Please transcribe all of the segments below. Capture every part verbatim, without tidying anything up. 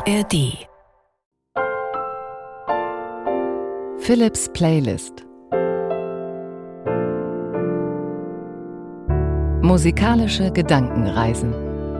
R D. Philips Playlist. Musikalische Gedankenreisen.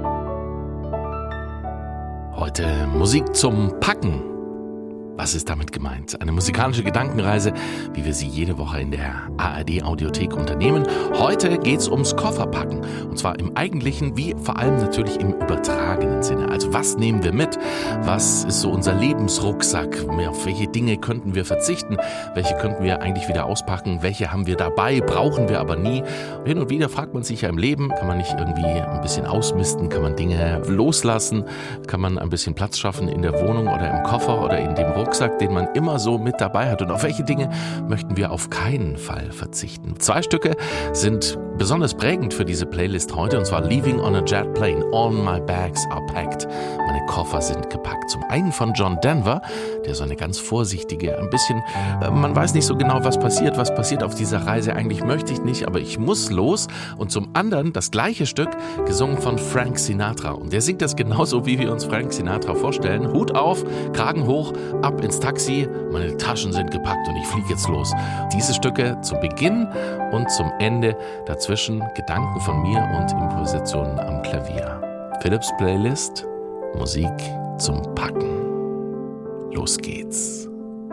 Heute Musik zum Packen. Was ist damit gemeint? Eine musikalische Gedankenreise, wie wir sie jede Woche in der A R D-Audiothek unternehmen. Heute geht's ums Kofferpacken. Und zwar im eigentlichen, wie vor allem natürlich im übertragenen Sinne. Also was nehmen wir mit? Was ist so unser Lebensrucksack? Auf welche Dinge könnten wir verzichten? Welche könnten wir eigentlich wieder auspacken? Welche haben wir dabei? Brauchen wir aber nie? Und hin und wieder fragt man sich ja im Leben, kann man nicht irgendwie ein bisschen ausmisten? Kann man Dinge loslassen? Kann man ein bisschen Platz schaffen in der Wohnung oder im Koffer oder in dem Rucksack? Rucksack, den man immer so mit dabei hat. Und auf welche Dinge möchten wir auf keinen Fall verzichten? Zwei Stücke sind besonders prägend für diese Playlist heute, und zwar Leaving on a Jet Plane, All My Bags Are Packed. Meine Koffer sind gepackt. Zum einen von John Denver, der so eine ganz vorsichtige, ein bisschen, äh, man weiß nicht so genau, was passiert, was passiert auf dieser Reise. Eigentlich möchte ich nicht, aber ich muss los. Und zum anderen das gleiche Stück, gesungen von Frank Sinatra. Und der singt das genauso, wie wir uns Frank Sinatra vorstellen. Hut auf, Kragen hoch, ab ins Taxi, meine Taschen sind gepackt und ich fliege jetzt los. Diese Stücke zum Beginn und zum Ende, dazwischen Gedanken von mir und Improvisationen am Klavier. Philips Playlist, Musik zum Packen. Los geht's.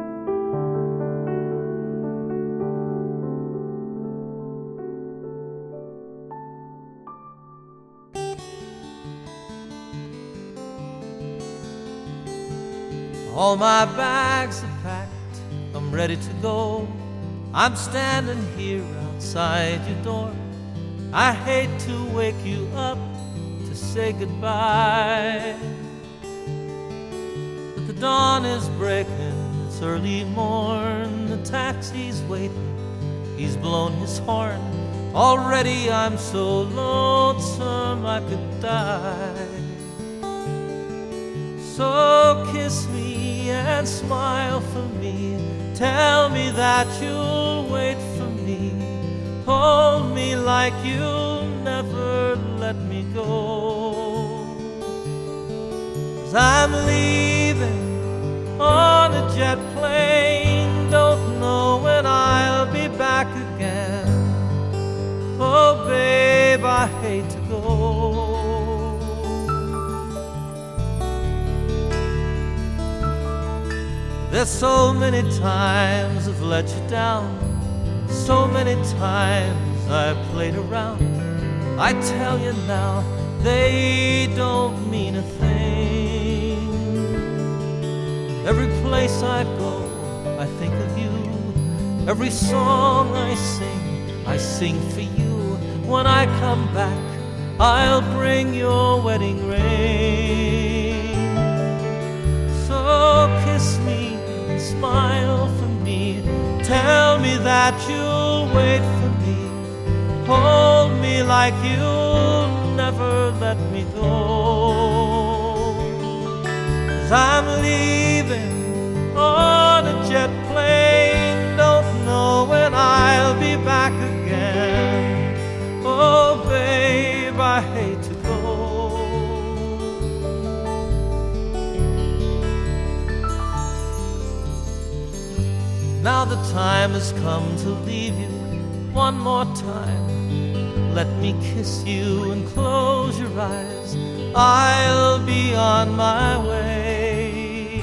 All my bags are packed, I'm ready to go. I'm standing here outside your door. I hate to wake you up to say goodbye, but the dawn is breaking, it's early morn. The taxi's waiting, he's blown his horn. Already I'm so lonesome I could die. So kiss me and smile for me. Tell me that you'll wait for me. Hold me like you'll never let me go. 'Cause I'm leaving on a jet plane. Don't know when I'll be back again. Oh babe, I hate to go. There's so many times I've let you down. So many times I've played around. I tell you now, they don't mean a thing. Every place I go, I think of you. Every song I sing, I sing for you. When I come back, I'll bring your wedding ring. So kiss me, smile for me. Tell me that you'll wait for me. Hold me like you'll never let me go. 'Cause I'm leaving on a jet plane. Don't know when I'll be back again. Oh babe, I hate to go. Now the time has come to leave you one more time. Let me kiss you and close your eyes. I'll be on my way.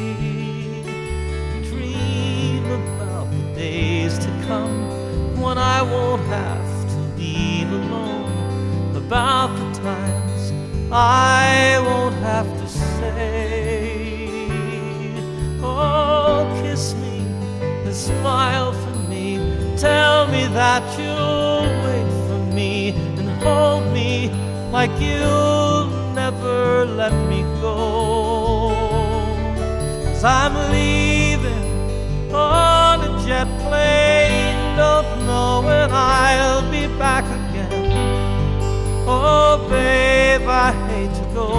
Dream about the days to come when I won't have to leave alone. About the times I won't have to say, oh, kiss me, smile for me. Tell me that you'll wait for me and hold me like you'll never let me go. 'Cause I'm leaving on a jet plane. Don't know when I'll be back again. Oh babe, I hate to go.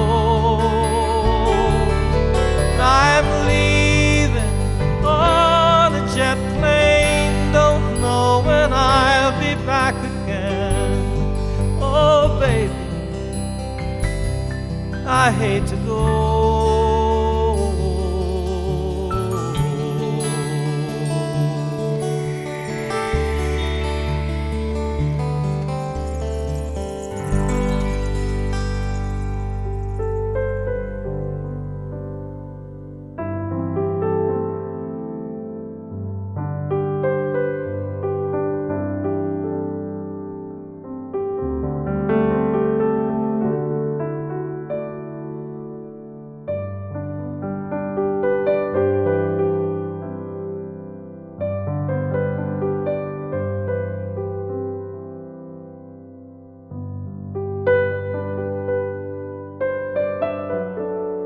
I'm leaving on a jet plane. Don't know when I'll be back again. Oh baby, I hate to go.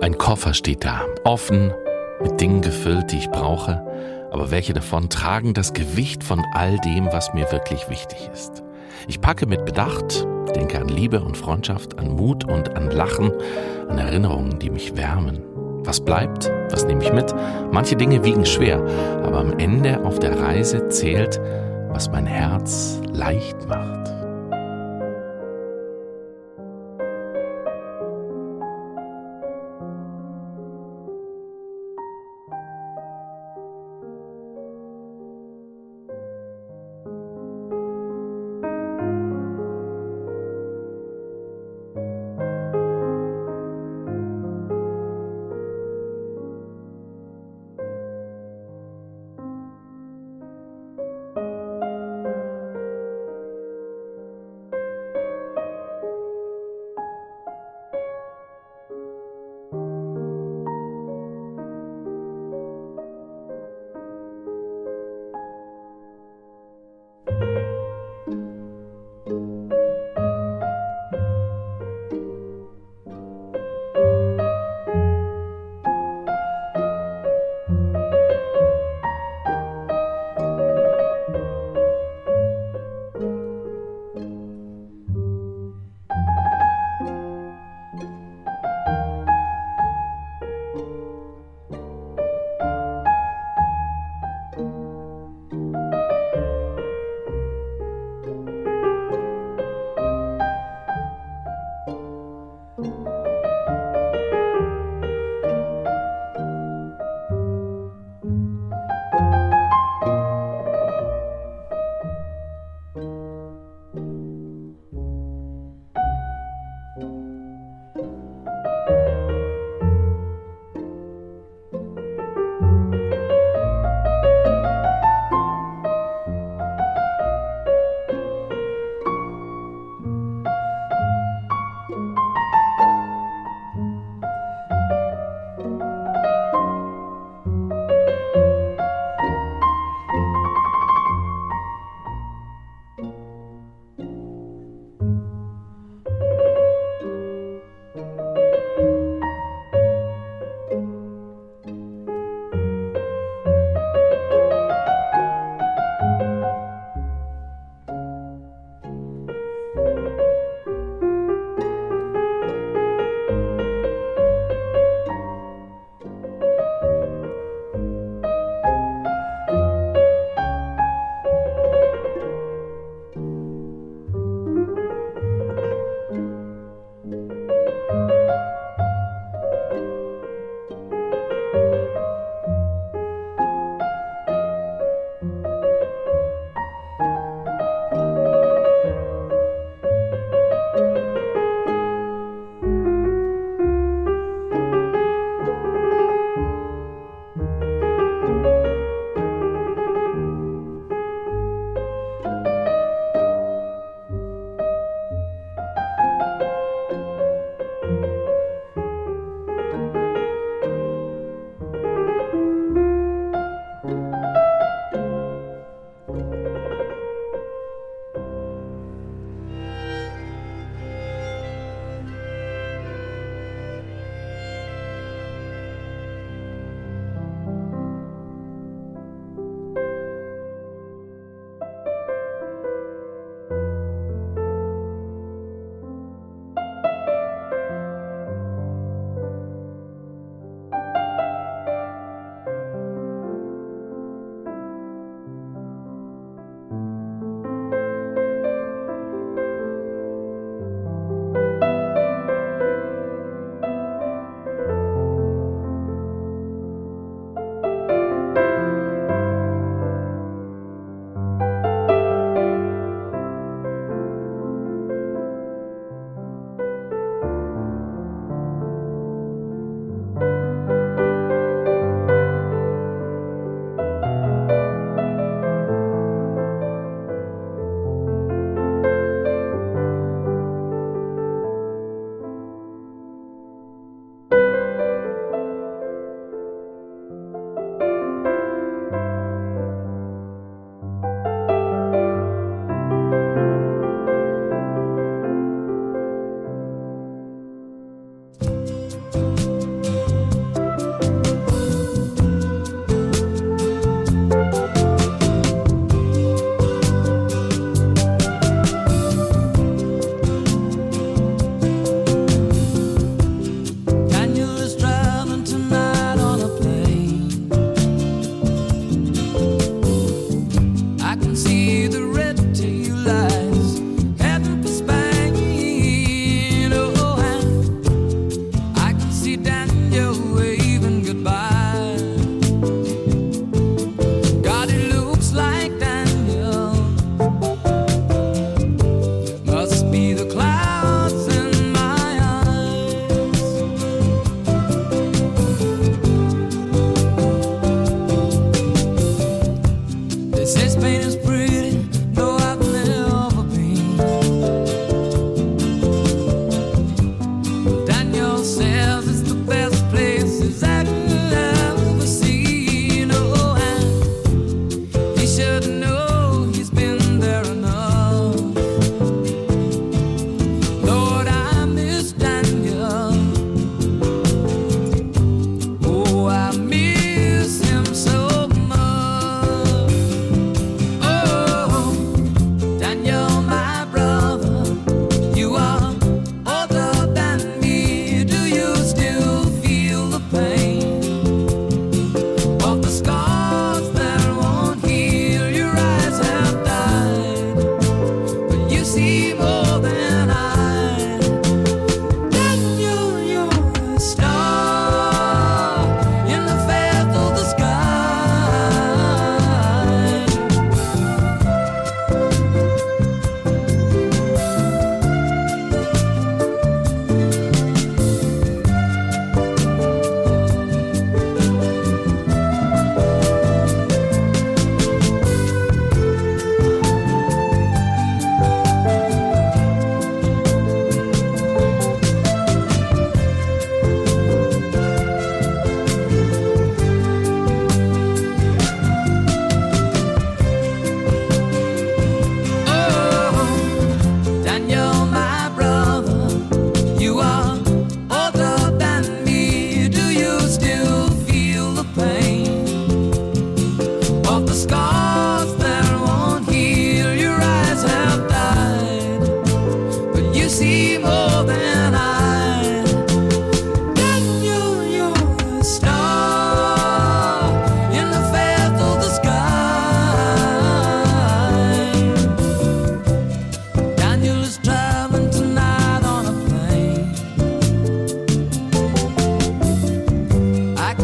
Ein Koffer steht da, offen, mit Dingen gefüllt, die ich brauche, aber welche davon tragen das Gewicht von all dem, was mir wirklich wichtig ist. Ich packe mit Bedacht, denke an Liebe und Freundschaft, an Mut und an Lachen, an Erinnerungen, die mich wärmen. Was bleibt? Was nehme ich mit? Manche Dinge wiegen schwer, aber am Ende auf der Reise zählt, was mein Herz leicht macht.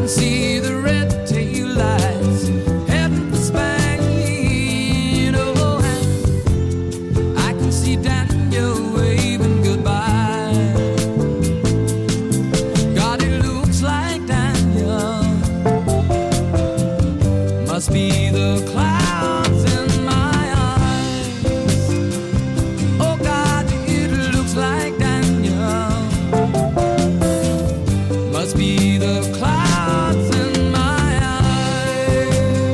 see the red tail lights heading for Spain. Oh, and I can see Daniel waving goodbye. God, it looks like Daniel must be the clouds in my eyes. Oh God, it looks like Daniel must be the clouds in my eyes.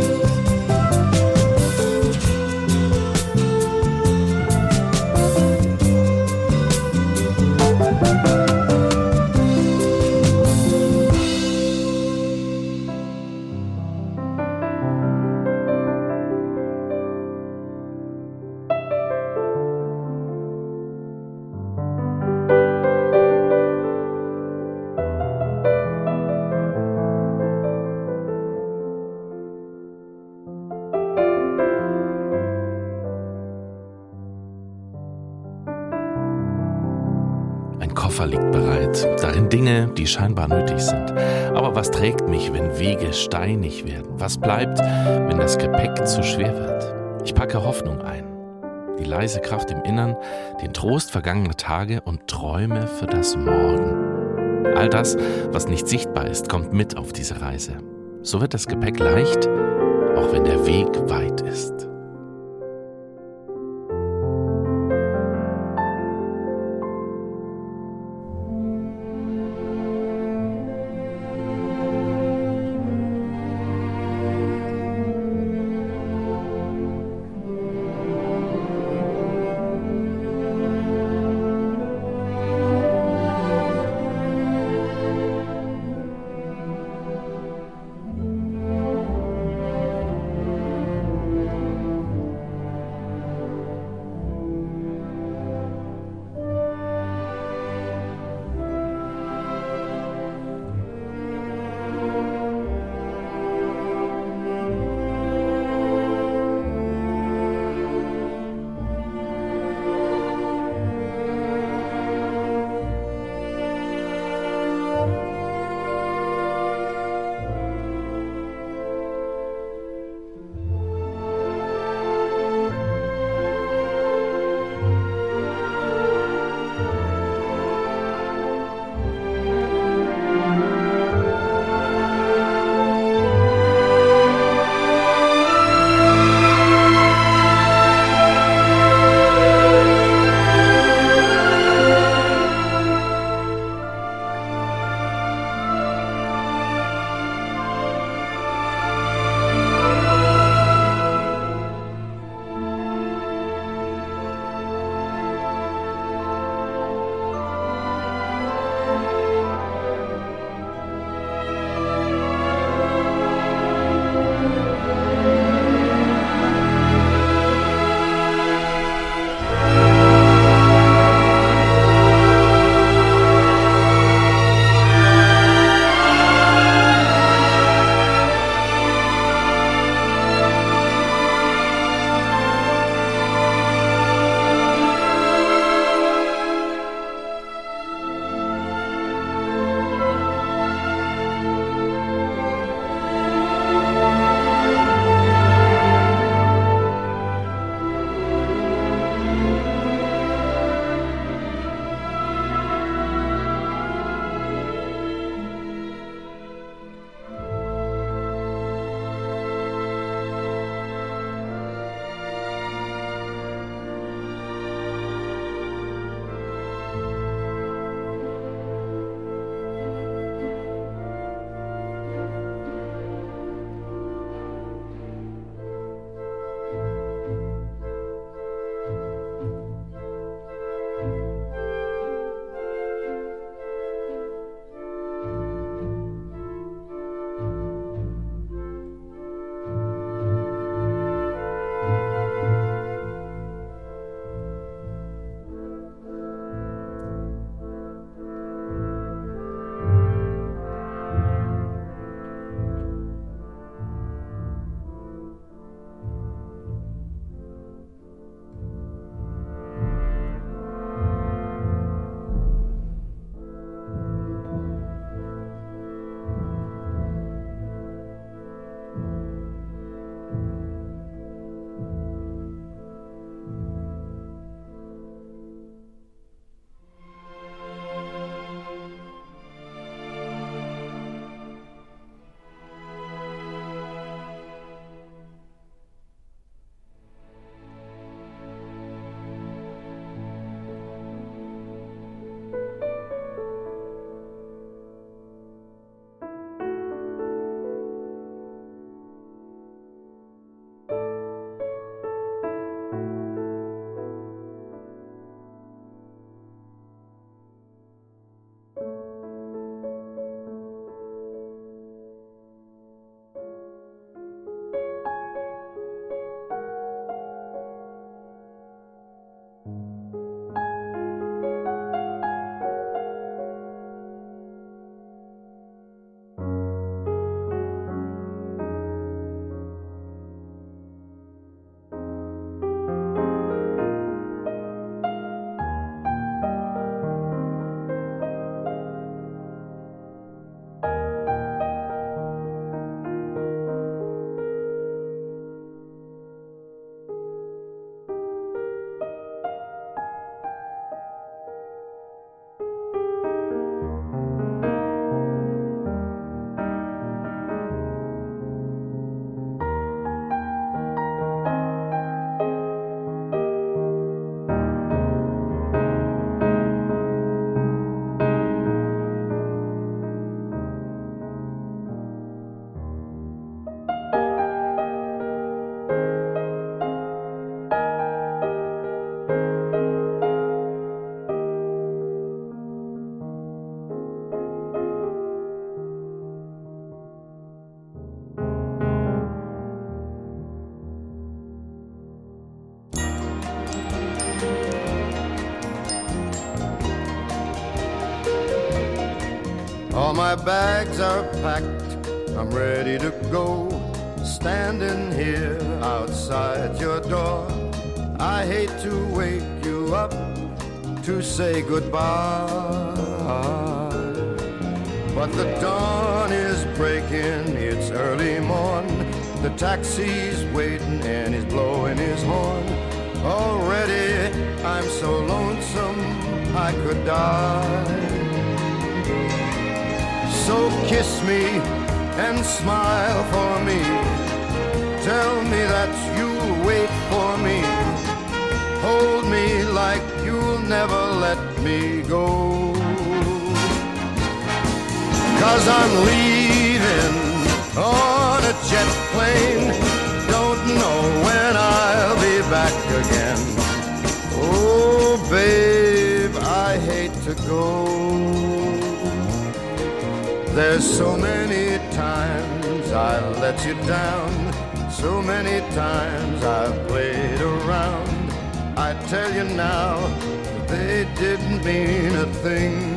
Ein Koffer liegt bereit, darin Dinge, die scheinbar nötig sind. Aber was trägt mich, wenn Wege steinig werden? Was bleibt, wenn das Gepäck zu schwer wird? Ich packe Hoffnung ein, die leise Kraft im Innern, den Trost vergangener Tage und Träume für das Morgen. All das, was nicht sichtbar ist, kommt mit auf diese Reise. So wird das Gepäck leicht, auch wenn der Weg weit ist. All my bags are packed, I'm ready to go. Standing here outside your door, I hate to wake you up to say goodbye, but the dawn is breaking, it's early morn. The taxi's waiting and he's blowing his horn. Already I'm so lonesome I could die. So kiss me and smile for me. Tell me that you'll wait for me. Hold me like you'll never let me go. 'Cause I'm leaving on a jet plane. Don't know when I'll be back again. Oh, babe, I hate to go. There's so many times I let you down. So many times I've played around. I tell you now, they didn't mean a thing.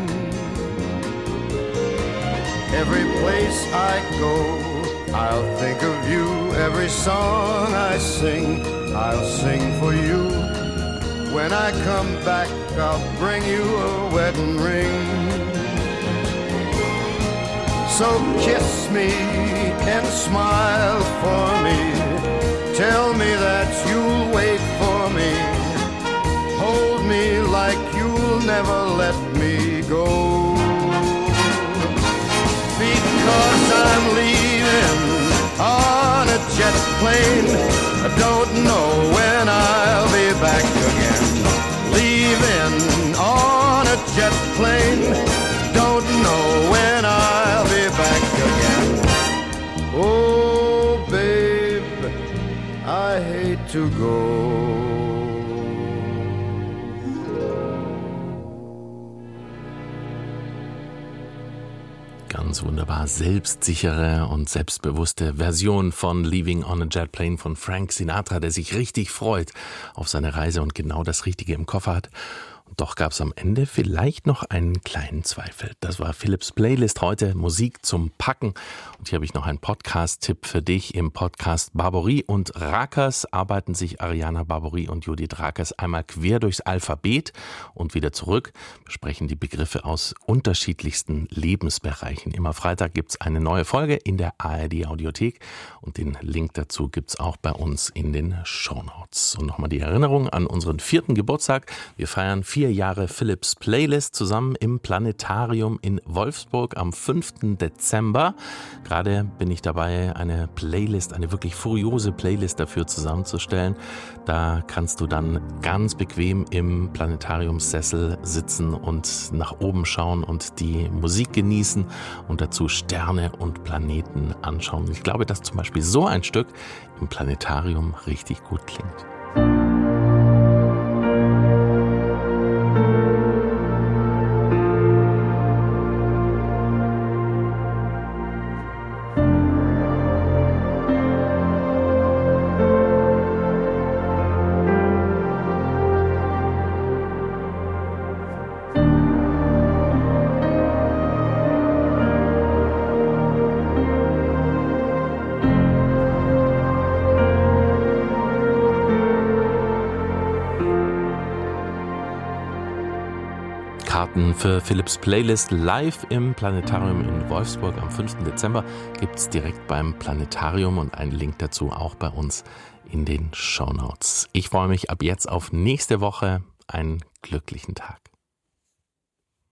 Every place I go, I'll think of you. Every song I sing, I'll sing for you. When I come back, I'll bring you a wedding ring. So kiss me and smile for me. Tell me that you'll wait for me. Hold me like you'll never let me go. Because I'm leaving on a jet plane. I don't know when I'll be back again. Leaving on a jet plane. Don't know when I'll be back again. Oh, babe, I hate to go. Ganz wunderbar selbstsichere und selbstbewusste Version von Leaving on a Jet Plane von Frank Sinatra, der sich richtig freut auf seine Reise und genau das Richtige im Koffer hat. Und doch gab es am Ende vielleicht noch einen kleinen Zweifel. Das war Philips Playlist heute, Musik zum Packen. Und hier habe ich noch einen Podcast-Tipp für dich. Im Podcast Barbory und Rakers arbeiten sich Ariana Barbory und Judith Rakers einmal quer durchs Alphabet und wieder zurück, besprechen die Begriffe aus unterschiedlichsten Lebensbereichen. Immer Freitag gibt es eine neue Folge in der A R D-Audiothek und den Link dazu gibt es auch bei uns in den Shownotes. Und nochmal die Erinnerung an unseren vierten Geburtstag. Wir feiern vier Jahre Philips Playlist zusammen im Planetarium in Wolfsburg am fünften Dezember. Gerade bin ich dabei, eine Playlist, eine wirklich furiose Playlist dafür zusammenzustellen. Da kannst du dann ganz bequem im Planetariumssessel sitzen und nach oben schauen und die Musik genießen und dazu Sterne und Planeten anschauen. Ich glaube, dass zum Beispiel so ein Stück im Planetarium richtig gut klingt. Karten für Philips Playlist live im Planetarium in Wolfsburg am fünften Dezember gibt es direkt beim Planetarium und einen Link dazu auch bei uns in den Shownotes. Ich freue mich ab jetzt auf nächste Woche. Einen glücklichen Tag.